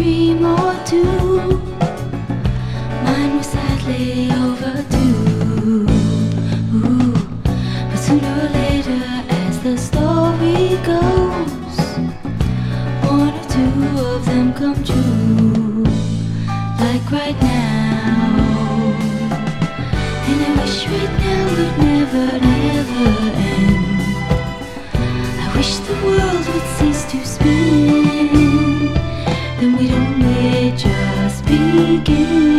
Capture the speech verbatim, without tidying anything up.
dream or two. Mine was sadly overdue. Ooh. But sooner or later, as the story goes, one or two of them come true. Like right now. And I wish right now would never, never end. I wish the world would cease to spin. Then we'd only just begin.